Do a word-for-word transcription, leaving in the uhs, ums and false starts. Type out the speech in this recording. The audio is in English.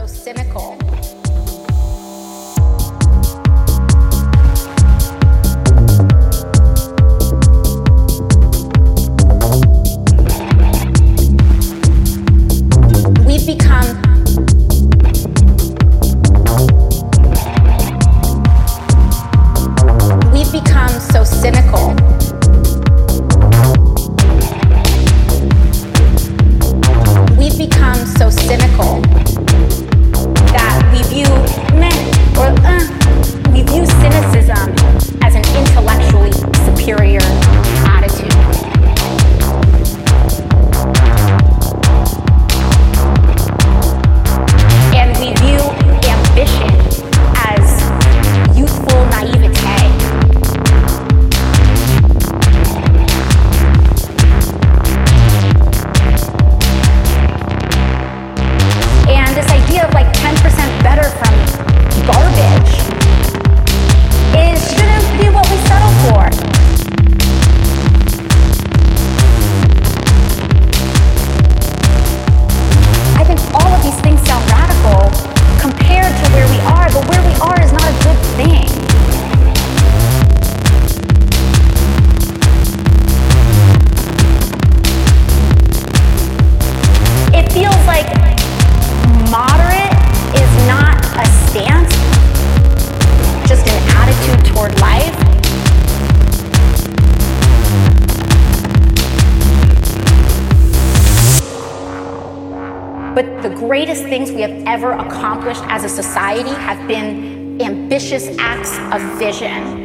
so cynical. We've become We've become so cynical. We've become so cynical that we view meh or uh, we view cynicism as an intellectually superior attitude. And we view ambition as youthful naivete. And this idea of like ten percent better from garbage is shouldn't be what we settle for. I think all of these things sound radical compared to where we are, but where we are is not a good thing. It feels like moderate is not a stance, just an attitude toward life. But the greatest things we have ever accomplished as a society have been ambitious acts of vision.